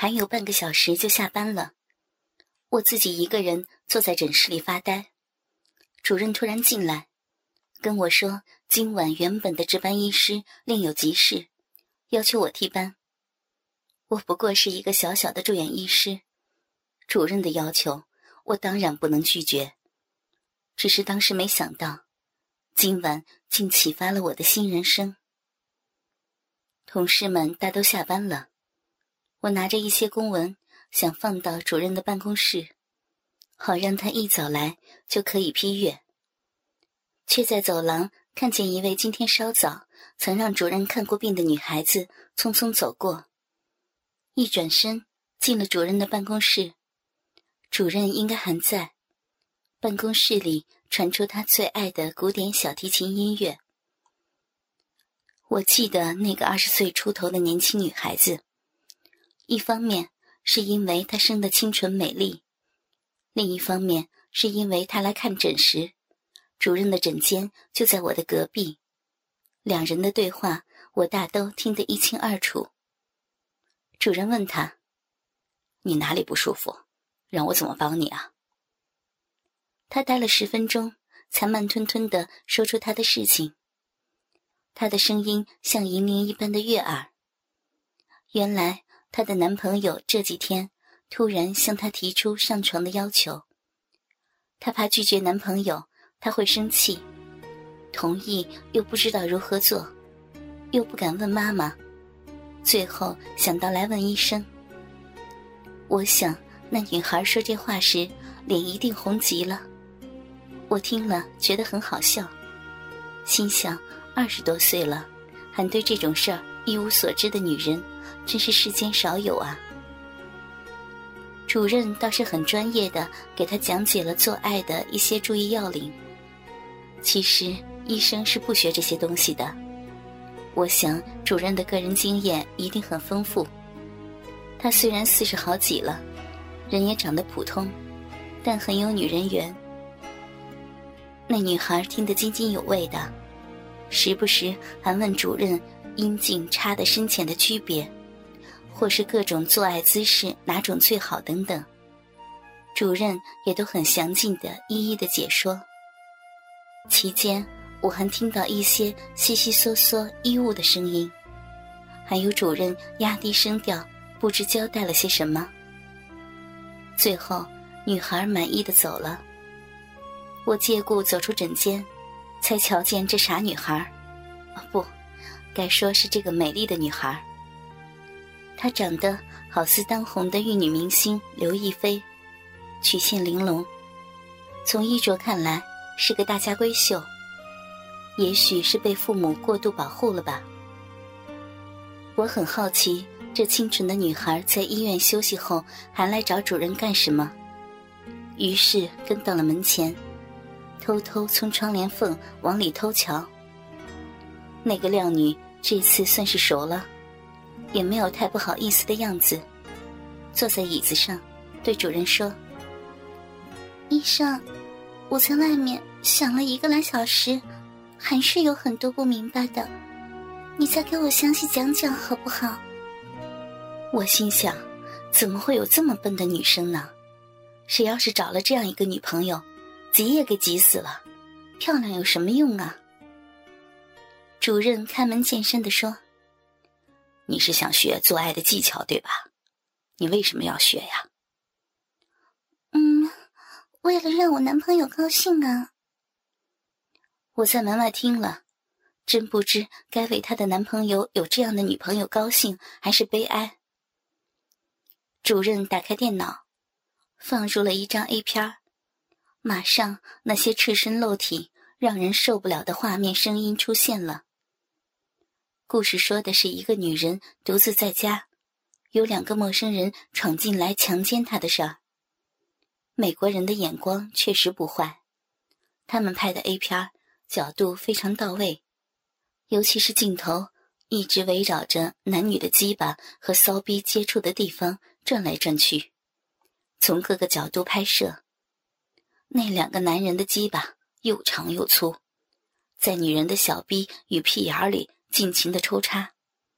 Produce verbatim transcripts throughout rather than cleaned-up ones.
还有半个小时就下班了，我自己一个人坐在诊室里发呆。主任突然进来，跟我说今晚原本的值班医师另有急事，要求我替班。我不过是一个小小的住院医师，主任的要求我当然不能拒绝，只是当时没想到今晚竟启发了我的新人生。同事们大都下班了，我拿着一些公文想放到主任的办公室，好让他一早来就可以批阅，却在走廊看见一位今天稍早曾让主任看过病的女孩子匆匆走过，一转身进了主任的办公室。主任应该还在，办公室里传出他最爱的古典小提琴音乐。我记得那个二十岁出头的年轻女孩子，一方面是因为她生得清纯美丽，另一方面是因为她来看诊时，主任的诊间就在我的隔壁，两人的对话我大都听得一清二楚。主任问她：你哪里不舒服？让我怎么帮你啊？她待了十分钟，才慢吞吞地说出她的事情。她的声音像银铃一般的悦耳。原来她的男朋友这几天突然向她提出上床的要求，她怕拒绝男朋友他会生气，同意又不知道如何做，又不敢问妈妈，最后想到来问医生。我想那女孩说这话时脸一定红极了，我听了觉得很好笑，心想二十多岁了还对这种事儿一无所知的女人真是世间少有啊。主任倒是很专业地给她讲解了做爱的一些注意要领，其实医生是不学这些东西的，我想主任的个人经验一定很丰富。他虽然四十好几了，人也长得普通，但很有女人缘。那女孩听得津津有味的，时不时还问主任阴茎插得深浅的区别，或是各种做爱姿势哪种最好等等，主任也都很详尽地一一地解说。期间我还听到一些悉悉嗦嗦衣物的声音，还有主任压低声调不知交代了些什么。最后女孩满意地走了，我借故走出诊间，才瞧见这傻女孩，哦不，该说是这个美丽的女孩。她长得好似当红的玉女明星刘亦菲，曲线玲珑，从衣着看来是个大家闺秀，也许是被父母过度保护了吧。我很好奇这清纯的女孩在医院休息后还来找主任干什么，于是跟到了门前，偷偷从窗帘缝往里偷瞧。那个靓女这次算是熟了，也没有太不好意思的样子，坐在椅子上对主任说：医生，我在外面想了一个来小时，还是有很多不明白的，你再给我详细讲讲好不好？我心想，怎么会有这么笨的女生呢？谁要是找了这样一个女朋友，急也给急死了，漂亮有什么用啊？主任开门见山地说：你是想学做爱的技巧对吧？你为什么要学呀？嗯，为了让我男朋友高兴啊。我在门外听了，真不知该为她的男朋友有这样的女朋友高兴还是悲哀。主任打开电脑，放入了一张 A 片，马上那些赤身露体让人受不了的画面声音出现了。故事说的是一个女人独自在家，有两个陌生人闯进来强奸她的事儿。美国人的眼光确实不坏，他们拍的 A 片角度非常到位，尤其是镜头一直围绕着男女的鸡巴和骚逼接触的地方转来转去，从各个角度拍摄。那两个男人的鸡巴又长又粗，在女人的小逼与屁眼里尽情地抽插，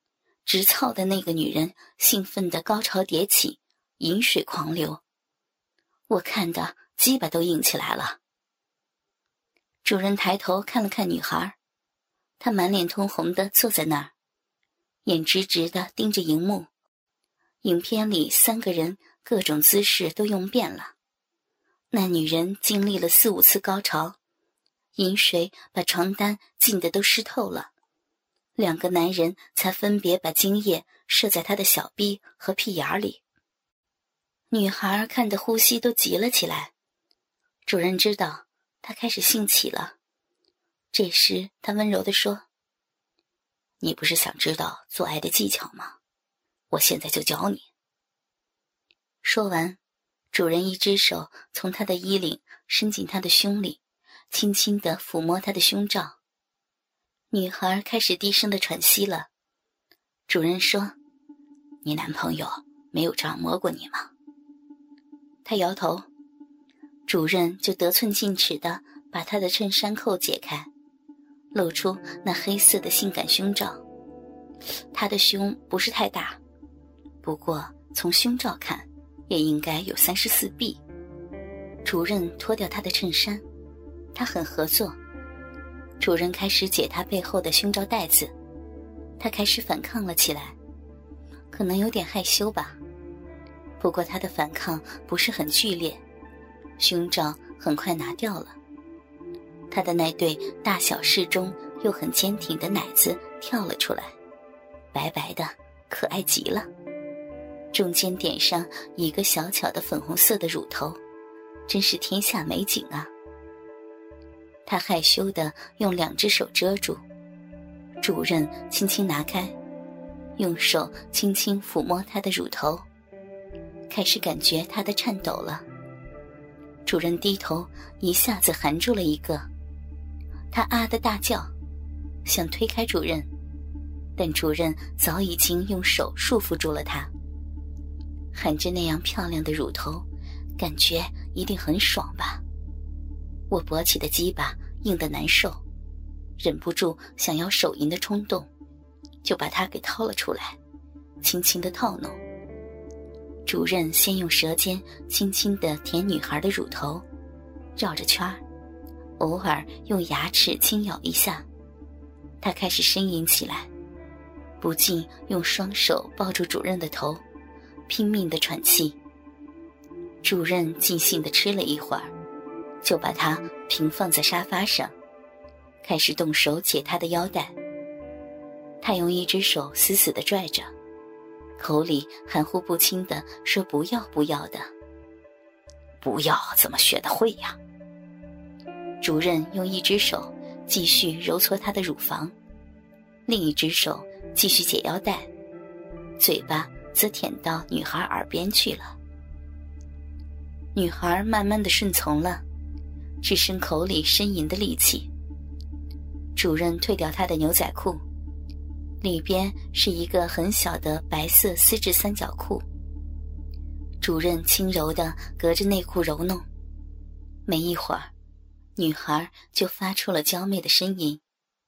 直操的那个女人兴奋的高潮迭起，饮水狂流，我看的鸡巴都硬起来了。主任抬头看了看女孩，她满脸通红的坐在那儿，眼直直的盯着荧幕。影片里三个人各种姿势都用遍了，那女人经历了四五次高潮，饮水把床单浸得都湿透了，两个男人才分别把精液射在她的小臂和屁眼里。女孩看得呼吸都急了起来，主任知道她开始兴起了。这时他温柔地说：你不是想知道做爱的技巧吗？我现在就教你。说完，主人一只手从她的衣领伸进她的胸里，轻轻地抚摸她的胸罩。女孩开始低声地喘息了。主人说：你男朋友没有这样摸过你吗？她摇头。主任就得寸进尺地把她的衬衫扣解开，露出那黑色的性感胸罩。她的胸不是太大，不过从胸罩看也应该有三十四 B。 主任脱掉她的衬衫，她很合作。主任开始解她背后的胸罩带子，她开始反抗了起来，可能有点害羞吧。不过她的反抗不是很剧烈，胸罩很快拿掉了。她的那对大小适中又很坚挺的奶子跳了出来，白白的，可爱极了。中间点上一个小巧的粉红色的乳头，真是天下美景啊。她害羞地用两只手遮住，主任轻轻拿开，用手轻轻抚摸她的乳头，开始感觉她的颤抖了。主任低头一下子含住了一个，她啊的大叫，想推开主任，但主任早已经用手束缚住了她。含着那样漂亮的乳头，感觉一定很爽吧。我勃起的鸡巴硬得难受，忍不住想要手淫的冲动，就把它给掏了出来，轻轻地套弄。主任先用舌尖轻轻地舔女孩的乳头，绕着圈儿，偶尔用牙齿轻咬一下。他开始呻吟起来，不禁用双手抱住主任的头，拼命地喘气。主任尽兴地吃了一会儿，就把他平放在沙发上，开始动手解他的腰带。他用一只手死死地拽着，口里含糊不清地说不要不要的。不要怎么学得会呀？主任用一只手继续揉搓他的乳房，另一只手继续解腰带，嘴巴则舔到女孩耳边去了。女孩慢慢地顺从了，只剩口里呻吟的力气。主任退掉她的牛仔裤，里边是一个很小的白色丝质三角裤。主任轻柔地隔着内裤揉弄，没一会儿，女孩就发出了娇媚的呻吟。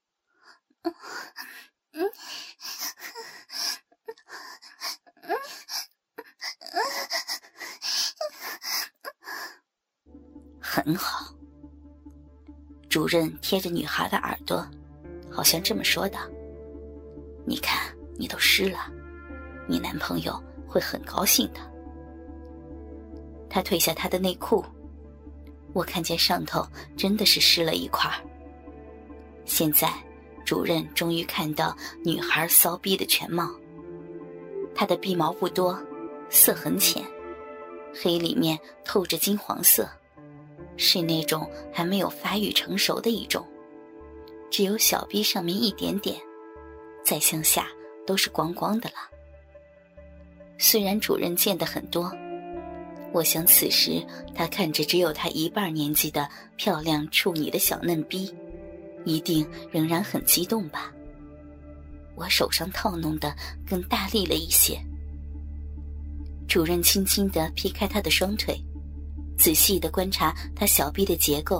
很好。主任贴着女孩的耳朵，好像这么说的：你看，你都湿了，你男朋友会很高兴的。他褪下他的内裤，我看见上头真的是湿了一块。现在主任终于看到女孩骚逼的全貌。她的逼毛不多，色很浅，黑里面透着金黄色，是那种还没有发育成熟的一种，只有小逼上面一点点，再向下都是光光的了。虽然主任见得很多，我想此时他看着只有他一半年纪的漂亮处女的小嫩逼，一定仍然很激动吧。我手上套弄的更大力了一些。主任轻轻地劈开他的双腿，仔细地观察他小臂的结构，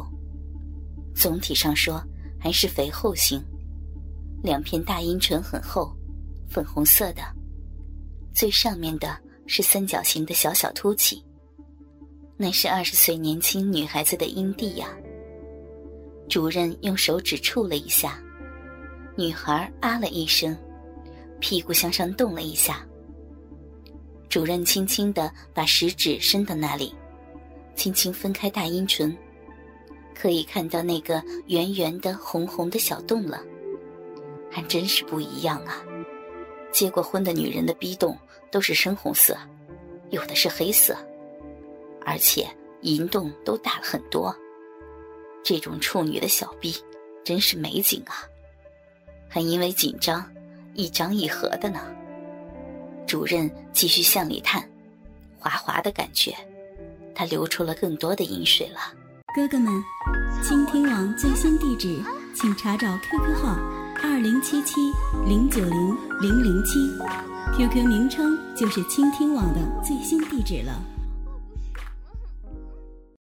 总体上说还是肥厚型，两片大阴唇很厚， 粉红色的，最上面的是三角形的小小凸起，那是二十岁年轻女孩子的阴蒂呀。主任用手指触了一下，女孩啊了一声，屁股向上动了一下。主任轻轻地把食指伸到那里，轻轻分开大阴唇，可以看到那个圆圆的红红的小洞了。还真是不一样啊，结过婚的女人的逼洞都是深红色，有的是黑色，而且阴洞都大了很多。这种处女的小逼真是美景啊，还因为紧张一张一合的呢。主任继续向里探，滑滑的感觉，他流出了更多的饮水了。 哥哥们，倾听网最新地址请查找 Q Q 号二零七七零九零零零七 ，Q Q 名称就是倾听网的最新地址了。